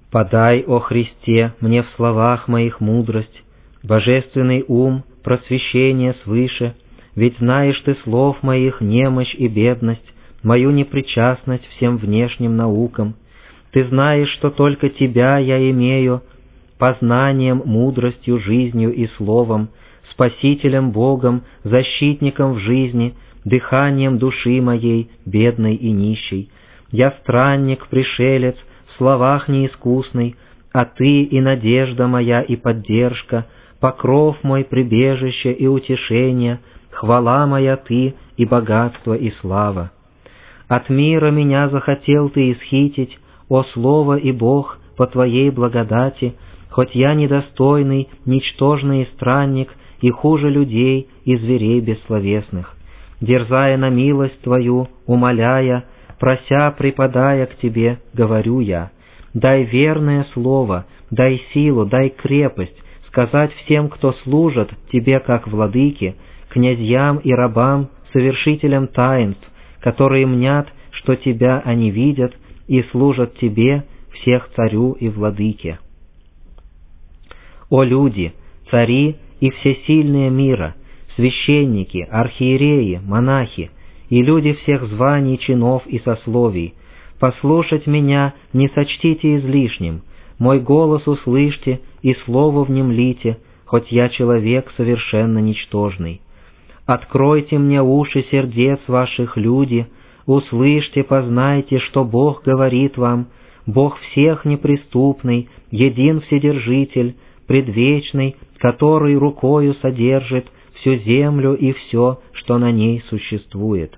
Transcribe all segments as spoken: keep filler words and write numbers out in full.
Подай, о Христе, мне в словах моих мудрость, божественный ум, просвещение свыше, ведь знаешь ты слов моих немощь и бедность, мою непричастность всем внешним наукам. Ты знаешь, что только Тебя я имею, познанием, мудростью, жизнью и словом, Спасителем Богом, защитником в жизни, дыханием души моей, бедной и нищей. Я странник, пришелец, в словах неискусный, а Ты и надежда моя и поддержка, покров мой, прибежище и утешение, хвала моя Ты и богатство и слава. От мира меня захотел Ты исхитить, о Слово и Бог, по Твоей благодати, хоть я недостойный, ничтожный странник, и хуже людей и зверей бессловесных. Дерзая на милость Твою, умоляя, прося, припадая к Тебе, говорю я, дай верное слово, дай силу, дай крепость, сказать всем, кто служат Тебе как владыке, князьям и рабам, совершителям таинств, которые мнят, что Тебя они видят и служат Тебе, всех царю и владыке. О люди, цари и всесильные мира, священники, архиереи, монахи и люди всех званий, чинов и сословий, послушать меня не сочтите излишним, мой голос услышьте и слово внемлите, хоть я человек совершенно ничтожный. Откройте мне уши сердец ваших, люди, услышьте, познайте, что Бог говорит вам, Бог всех неприступный, един вседержитель, предвечный, который рукою содержит всю землю и все, что на ней существует.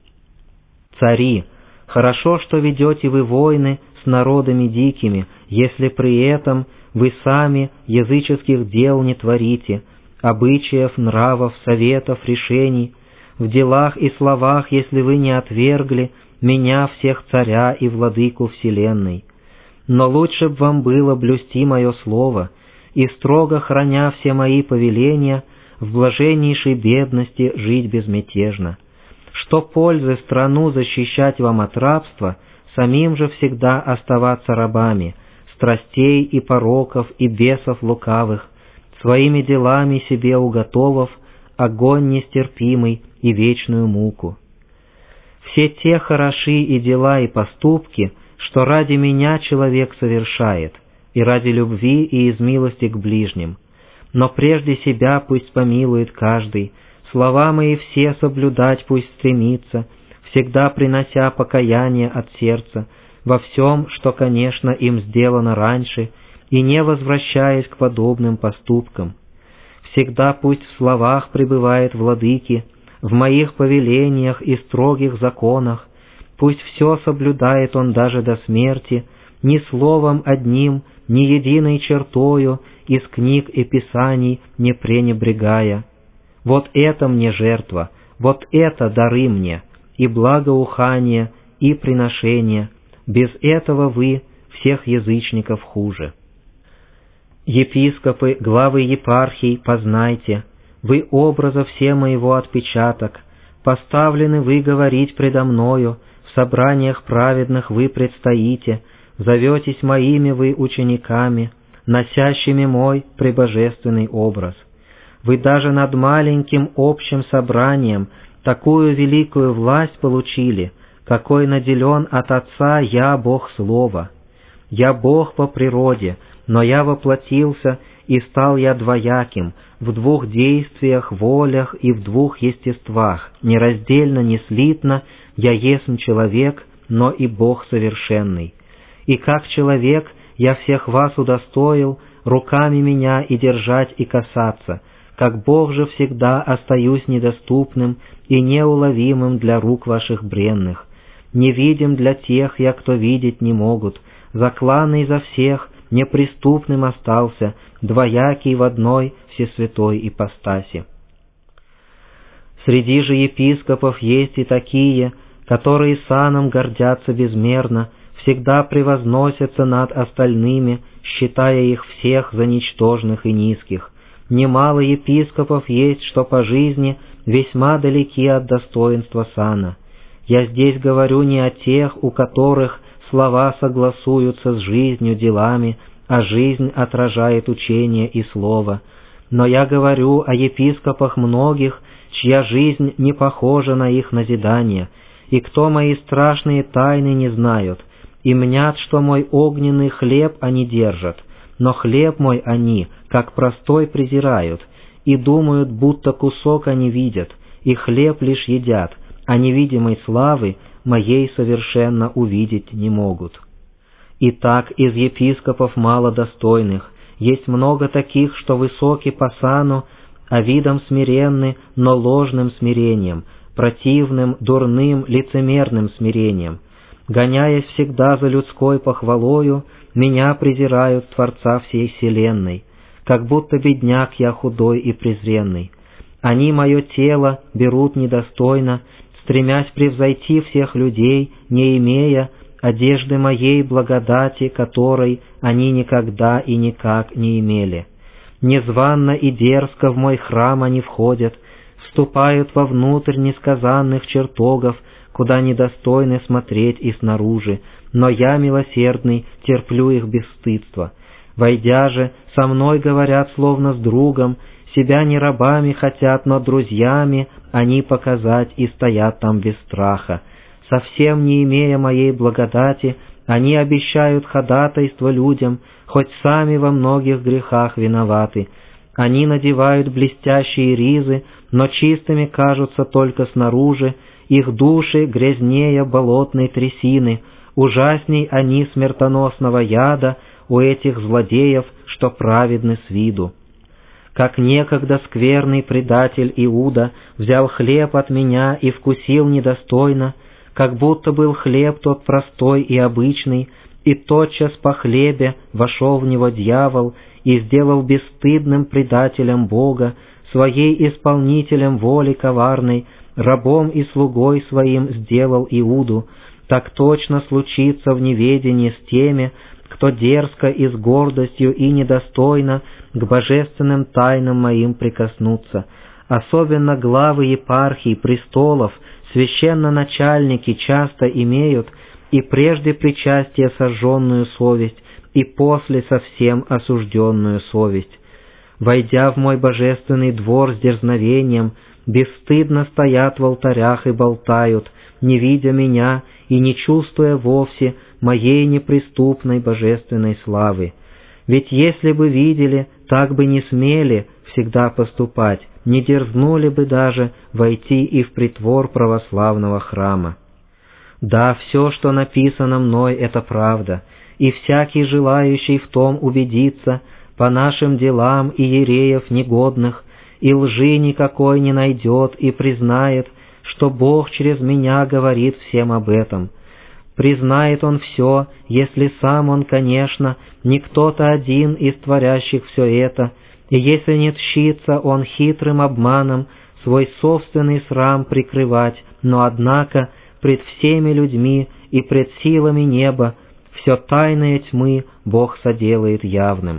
Цари, хорошо, что ведете вы войны с народами дикими, если при этом вы сами языческих дел не творите, обычаев, нравов, советов, решений, в делах и словах, если вы не отвергли меня, всех царя и владыку вселенной. Но лучше б вам было блюсти мое слово, и строго храня все мои повеления, в блаженнейшей бедности жить безмятежно. Что пользы страну защищать вам от рабства, самим же всегда оставаться рабами, страстей и пороков и бесов лукавых, своими делами себе уготовав огонь нестерпимый и вечную муку. Все те хороши и дела и поступки, что ради меня человек совершает, и ради любви и из милости к ближним. Но прежде себя пусть помилует каждый, слова мои все соблюдать пусть стремится, всегда принося покаяние от сердца во всем, что, конечно, им сделано раньше, и не возвращаясь к подобным поступкам. Всегда пусть в словах пребывает владыки, в моих повелениях и строгих законах, пусть все соблюдает он даже до смерти, ни словом одним, ни единой чертою из книг и писаний не пренебрегая. Вот это мне жертва, вот это дары мне, и благоухание, и приношение. Без этого вы всех язычников хуже. Епископы, главы епархий, познайте, вы образа все моего отпечаток, поставлены вы говорить предо мною, в собраниях праведных вы предстоите, зоветесь моими вы учениками, носящими мой пребожественный образ. Вы даже над маленьким общим собранием такую великую власть получили, какой наделен от Отца я, Бог Слова. Я Бог по природе, но я воплотился, и стал я двояким, в двух действиях, волях и в двух естествах, нераздельно, не слитно, я есмь человек, но и Бог совершенный. И как человек я всех вас удостоил руками меня и держать, и касаться, как Бог же всегда остаюсь недоступным и неуловимым для рук ваших бренных. Невидим для тех я, кто видеть не могут, закланный за всех, неприступным остался, двоякий в одной всесвятой ипостаси. Среди же епископов есть и такие, которые саном гордятся безмерно, всегда превозносятся над остальными, считая их всех за ничтожных и низких. Немало епископов есть, что по жизни весьма далеки от достоинства сана. Я здесь говорю не о тех, у которых слова согласуются с жизнью, делами, а жизнь отражает учение и слово. Но я говорю о епископах многих, чья жизнь не похожа на их назидание, и кто мои страшные тайны не знают, и мнят, что мой огненный хлеб они держат, но хлеб мой они, как простой, презирают, и думают, будто кусок они видят, и хлеб лишь едят, а невидимой славы моей совершенно увидеть не могут. Итак, из епископов малодостойных есть много таких, что высоки по сану, а видом смиренны, но ложным смирением, противным, дурным, лицемерным смирением. Гоняясь всегда за людской похвалою, меня презирают Творца всей вселенной, как будто бедняк я худой и презренный. Они мое тело берут недостойно, стремясь превзойти всех людей, не имея одежды моей благодати, которой они никогда и никак не имели. Незванно и дерзко в мой храм они входят, вступают вовнутрь несказанных чертогов, куда недостойны смотреть и снаружи, но я, милосердный, терплю их бесстыдство. Войдя же, со мной говорят словно с другом, себя не рабами хотят, но друзьями они показать и стоят там без страха. Совсем не имея моей благодати, они обещают ходатайство людям, хоть сами во многих грехах виноваты. Они надевают блестящие ризы, но чистыми кажутся только снаружи, их души грязнее болотной трясины, ужасней они смертоносного яда у этих злодеев, что праведны с виду. Как некогда скверный предатель Иуда взял хлеб от меня и вкусил недостойно, как будто был хлеб тот простой и обычный, и тотчас по хлебе вошел в него дьявол и сделал бесстыдным предателем Бога, своей исполнителем воли коварной, рабом и слугой своим сделал Иуду. Так точно случится в неведении с теми, кто дерзко и с гордостью и недостойно к божественным тайнам моим прикоснутся. Особенно главы епархий, престолов, священноначальники часто имеют и прежде причастие сожженную совесть, и после совсем осужденную совесть. Войдя в мой божественный двор с дерзновением, бесстыдно стоят в алтарях и болтают, не видя меня и не чувствуя вовсе моей неприступной божественной славы. Ведь если бы видели, так бы не смели всегда поступать, не дерзнули бы даже войти и в притвор православного храма. Да, все, что написано мной, это правда, и всякий желающий в том убедиться, по нашим делам и иереев негодных, и лжи никакой не найдет и признает, что Бог через меня говорит всем об этом. Признает он все, если сам он, конечно, не кто-то один из творящих все это, и если не тщится он хитрым обманом свой собственный срам прикрывать, но однако пред всеми людьми и пред силами неба все тайные тьмы Бог соделает явным.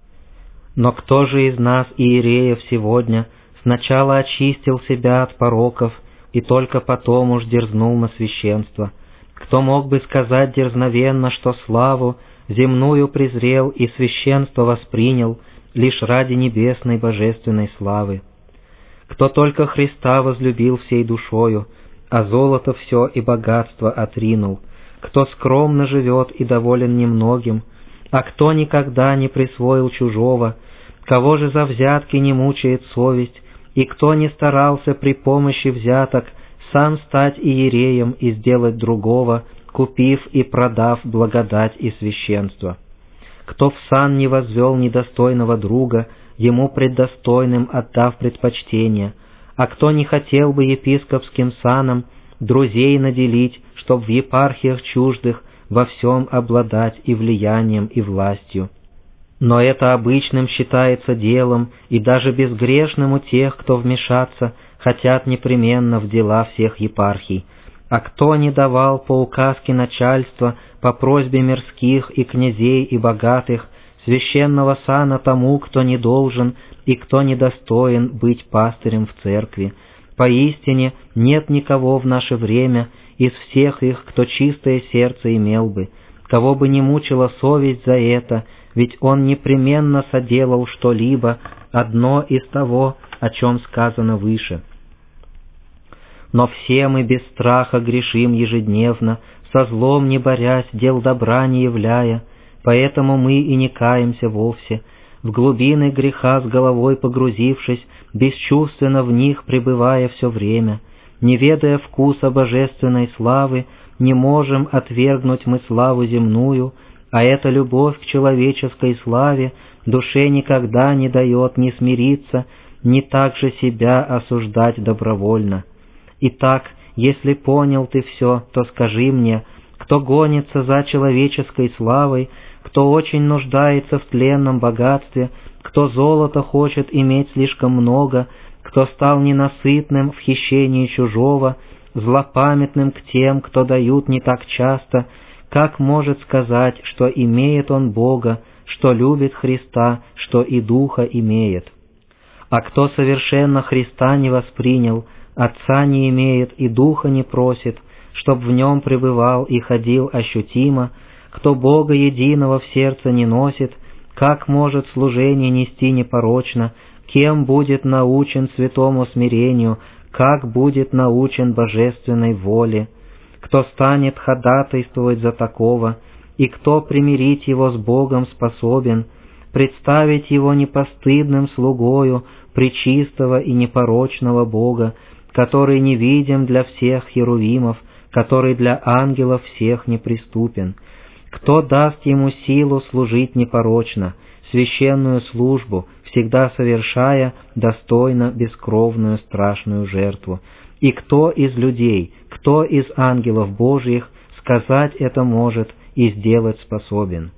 Но кто же из нас, иереев, сегодня сначала очистил себя от пороков и только потом уж дерзнул на священство? Кто мог бы сказать дерзновенно, что славу земную презрел и священство воспринял лишь ради небесной божественной славы? Кто только Христа возлюбил всей душою, а золото все и богатство отринул? Кто скромно живет и доволен немногим, а кто никогда не присвоил чужого? Кого же за взятки не мучает совесть, и кто не старался при помощи взяток сам стать иереем и сделать другого, купив и продав благодать и священство? Кто в сан не возвел недостойного друга, ему преддостойным отдав предпочтение, а кто не хотел бы епископским саном друзей наделить, чтоб в епархиях чуждых во всем обладать и влиянием, и властью? Но это обычным считается делом, и даже безгрешным у тех, кто вмешаться хотят непременно в дела всех епархий. А кто не давал по указке начальства, по просьбе мирских и князей и богатых, священного сана тому, кто не должен и кто недостоин быть пастырем в церкви? Поистине нет никого в наше время, из всех их, кто чистое сердце имел бы, кого бы не мучила совесть за это, ведь он непременно соделал что-либо, одно из того, о чем сказано выше. Но все мы без страха грешим ежедневно, со злом не борясь, дел добра не являя, поэтому мы и не каемся вовсе, в глубины греха с головой погрузившись, бесчувственно в них пребывая все время, не ведая вкуса божественной славы, не можем отвергнуть мы славу земную, а эта любовь к человеческой славе душе никогда не дает ни смириться, ни также себя осуждать добровольно. Итак, если понял ты все, то скажи мне, кто гонится за человеческой славой, кто очень нуждается в тленном богатстве, кто золото хочет иметь слишком много, кто стал ненасытным в хищении чужого, злопамятным к тем, кто дают не так часто, как может сказать, что имеет он Бога, что любит Христа, что и Духа имеет? А кто совершенно Христа не воспринял, Отца не имеет и Духа не просит, чтоб в нем пребывал и ходил ощутимо, кто Бога единого в сердце не носит, как может служение нести непорочно, кем будет научен святому смирению, как будет научен божественной воле, кто станет ходатайствовать за такого, и кто примирить его с Богом способен, представить его непостыдным слугою пречистого и непорочного Бога, который невидим для всех херувимов, который для ангелов всех неприступен. Кто даст ему силу служить непорочно, священную службу, всегда совершая достойно бескровную страшную жертву? И кто из людей, кто из ангелов Божьих сказать это может и сделать способен?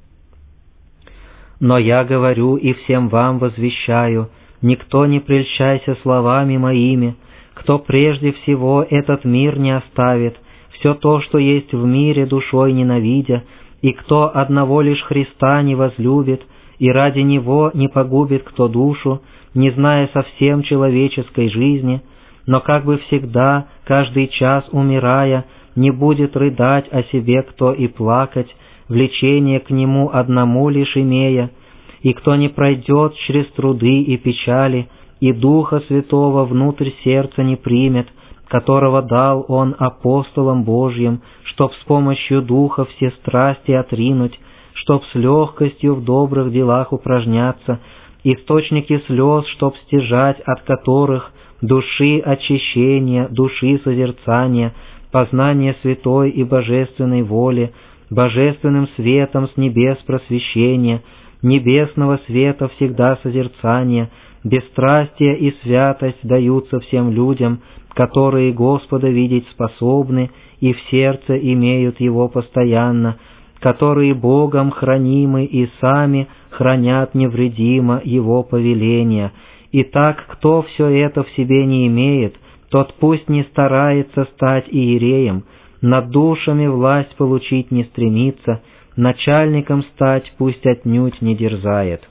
Но я говорю и всем вам возвещаю, никто не прельщайся словами моими, кто прежде всего этот мир не оставит, все то, что есть в мире, душой ненавидя, и кто одного лишь Христа не возлюбит, и ради Него не погубит кто душу, не зная совсем человеческой жизни, но как бы всегда, каждый час умирая, не будет рыдать о себе кто и плакать, влечение к Нему одному лишь имея, и кто не пройдет через труды и печали, и Духа Святого внутрь сердца не примет, которого дал Он апостолам Божьим, чтоб с помощью Духа все страсти отринуть, чтоб с легкостью в добрых делах упражняться, источники слез, чтоб стяжать, от которых души очищения, души созерцания, познание святой и божественной воли, божественным светом с небес просвещения, небесного света всегда созерцания, бесстрастие и святость даются всем людям, которые Господа видеть способны и в сердце имеют Его постоянно, которые Богом хранимы и сами хранят невредимо Его повеления. Итак, кто все это в себе не имеет, тот пусть не старается стать иереем, над душами власть получить не стремится, начальником стать пусть отнюдь не дерзает.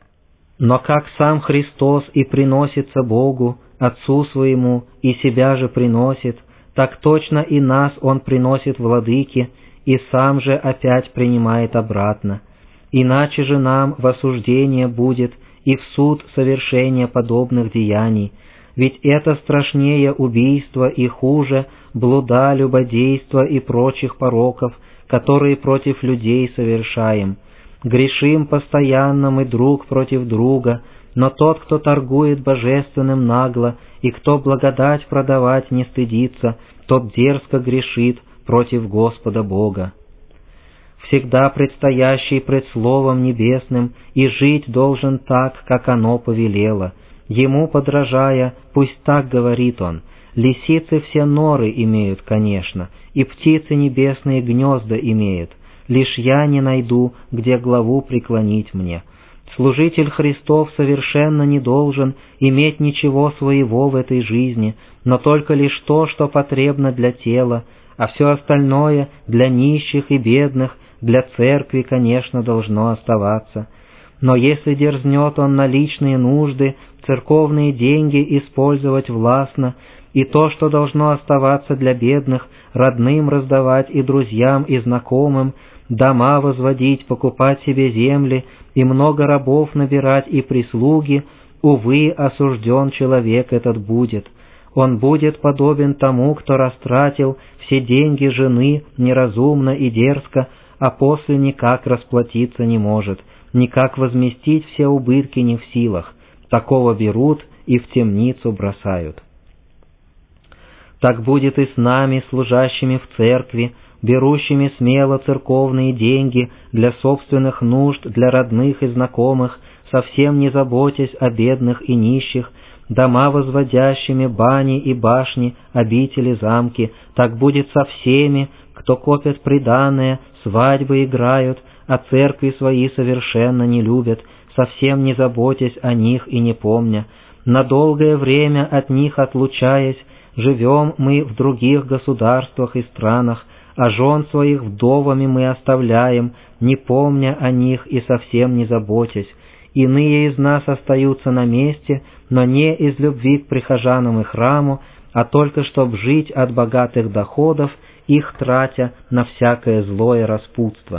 Но как сам Христос и приносится Богу, Отцу Своему, и себя же приносит, так точно и нас Он приносит Владыке, и Сам же опять принимает обратно. Иначе же нам в осуждение будет и в суд совершения подобных деяний, ведь это страшнее убийства и хуже блуда, любодейства и прочих пороков, которые против людей совершаем. Грешим постоянно мы друг против друга, но тот, кто торгует божественным нагло, и кто благодать продавать не стыдится, тот дерзко грешит против Господа Бога. Всегда предстоящий пред Словом Небесным и жить должен так, как оно повелело. Ему подражая, пусть так говорит он: лисицы все норы имеют, конечно, и птицы небесные гнезда имеют, лишь я не найду, где главу преклонить мне. Служитель Христов совершенно не должен иметь ничего своего в этой жизни, но только лишь то, что потребно для тела, а все остальное для нищих и бедных, для церкви, конечно, должно оставаться. Но если дерзнет он на личные нужды, церковные деньги использовать властно, и то, что должно оставаться для бедных, родным раздавать и друзьям, и знакомым, дома возводить, покупать себе земли, и много рабов набирать и прислуги, увы, осужден человек этот будет. Он будет подобен тому, кто растратил все деньги жены неразумно и дерзко, а после никак расплатиться не может, никак возместить все убытки не в силах. Такого берут и в темницу бросают. Так будет и с нами, служащими в церкви, берущими смело церковные деньги для собственных нужд, для родных и знакомых, совсем не заботясь о бедных и нищих, дома возводящими, бани и башни, обители, замки. Так будет со всеми, кто копят приданое, свадьбы играют, а церкви свои совершенно не любят, совсем не заботясь о них и не помня. На долгое время от них отлучаясь, живем мы в других государствах и странах, а жен своих вдовами мы оставляем, не помня о них и совсем не заботясь. Иные из нас остаются на месте, но не из любви к прихожанам и храму, а только чтоб жить от богатых доходов, их тратя на всякое злое распутство.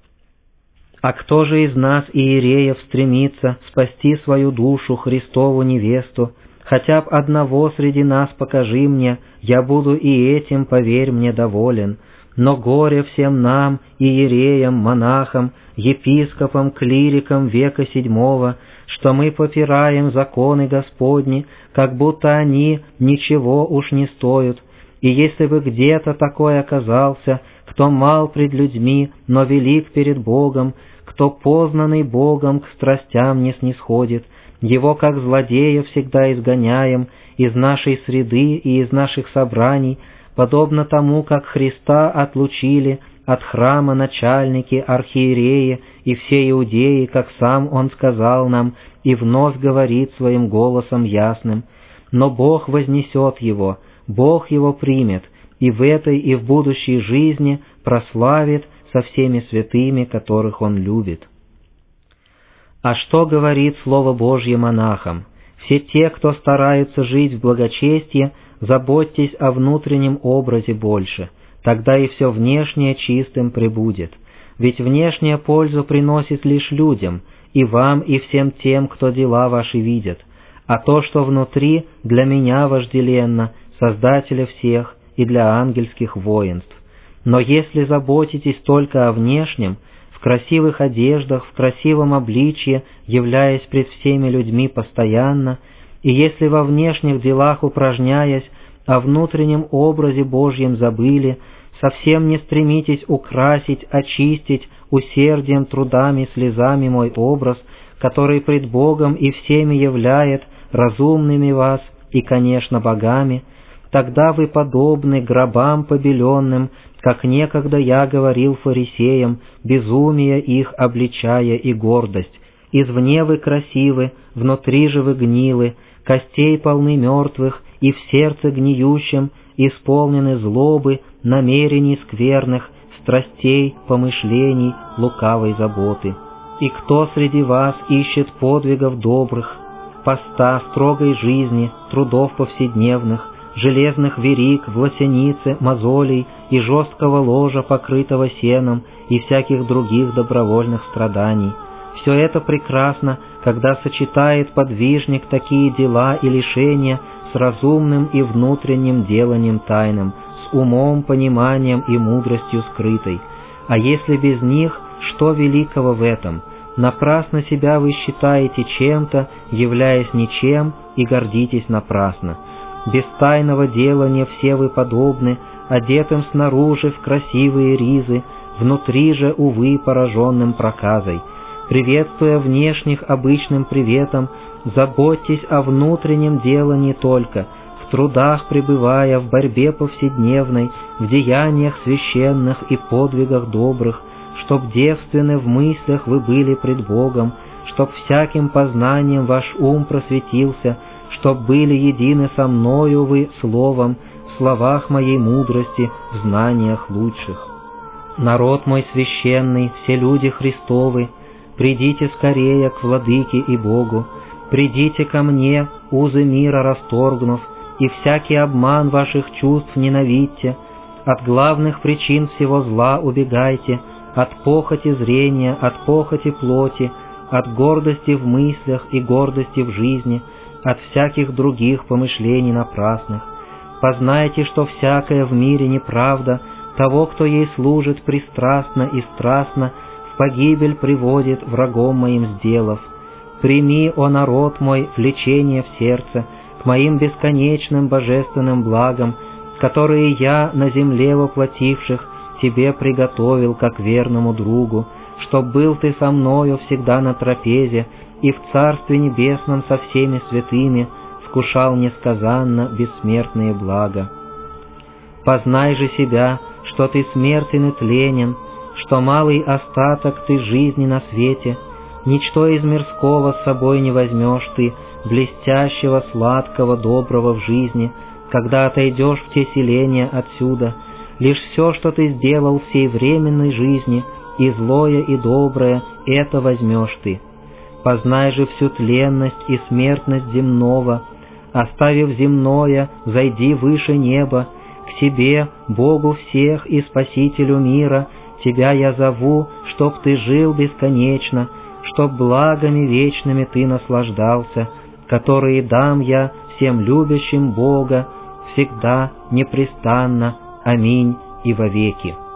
А кто же из нас, иереев, стремится спасти свою душу, Христову невесту? Хотя б одного среди нас покажи мне, я буду и этим, поверь мне, доволен. Но горе всем нам, иереям, монахам, епископам, клирикам века седьмого, что мы попираем законы Господни, как будто они ничего уж не стоят. И если бы где-то такой оказался, кто мал пред людьми, но велик перед Богом, кто познанный Богом к страстям не снисходит, его как злодея всегда изгоняем из нашей среды и из наших собраний, подобно тому, как Христа отлучили от храма начальники, архиереи и все иудеи, как сам Он сказал нам, и вновь говорит своим голосом ясным. Но Бог вознесет его, Бог его примет, и в этой, и в будущей жизни прославит со всеми святыми, которых Он любит. А что говорит Слово Божье монахам? Все те, кто стараются жить в благочестии, заботьтесь о внутреннем образе больше, тогда и все внешнее чистым пребудет. Ведь внешняя пользу приносит лишь людям, и вам, и всем тем, кто дела ваши видят. А то, что внутри, для меня вожделенно, Создателя всех и для ангельских воинств. Но если заботитесь только о внешнем, в красивых одеждах, в красивом обличье, являясь пред всеми людьми постоянно, и если во внешних делах упражняясь, о внутреннем образе Божьем забыли, совсем не стремитесь украсить, очистить усердием, трудами, слезами мой образ, который пред Богом и всеми являет разумными вас и, конечно, богами, тогда вы подобны гробам побеленным, как некогда я говорил фарисеям, безумие их обличая и гордость. Извне вы красивы, внутри же вы гнилы, костей полны мертвых, и в сердце гниющем исполнены злобы, намерений скверных, страстей, помышлений, лукавой заботы. И кто среди вас ищет подвигов добрых, поста, строгой жизни, трудов повседневных, железных вериг, власеницы, мозолей и жесткого ложа, покрытого сеном, и всяких других добровольных страданий? Все это прекрасно, когда сочетает подвижник такие дела и лишения с разумным и внутренним деланием тайным, с умом, пониманием и мудростью скрытой. А если без них, что великого в этом? Напрасно себя вы считаете чем-то, являясь ничем, и гордитесь напрасно. Без тайного делания все вы подобны, одетым снаружи в красивые ризы, внутри же, увы, пораженным проказой. Приветствуя внешних обычным приветом, заботьтесь о внутреннем делании только, в трудах пребывая, в борьбе повседневной, в деяниях священных и подвигах добрых, чтоб девственны в мыслях вы были пред Богом, чтоб всяким познанием ваш ум просветился, чтоб были едины со мною вы словом, в словах моей мудрости, в знаниях лучших. Народ мой священный, все люди Христовы, придите скорее к Владыке и Богу, придите ко мне, узы мира расторгнув, и всякий обман ваших чувств ненавидьте, От главных причин всего зла убегайте, от похоти зрения, от похоти плоти, от гордости в мыслях и гордости в жизни, от всяких других помышлений напрасных. Познайте, что всякое в мире неправда, того, кто ей служит пристрастно и страстно, в погибель приводит, врагом моим сделав. Прими, о народ мой, влечение в сердце к моим бесконечным божественным благам, которые я, на земле воплотивших, тебе приготовил как верному другу, чтоб был ты со мною всегда на трапезе и в Царстве Небесном со всеми святыми вкушал несказанно бессмертные блага. Познай же себя, что ты смертен и тленен, что малый остаток ты жизни на свете, ничто из мирского с собой не возьмешь ты, блестящего, сладкого, доброго в жизни, когда отойдешь в те селения отсюда. Лишь все, что ты сделал в сей временной жизни, и злое, и доброе, это возьмешь ты. Познай же всю тленность и смертность земного, оставив земное, зайди выше неба, к себе, Богу всех и Спасителю мира, тебя я зову, чтоб ты жил бесконечно, чтоб благами вечными ты наслаждался, которые дам я всем любящим Бога, всегда, непрестанно, аминь и вовеки.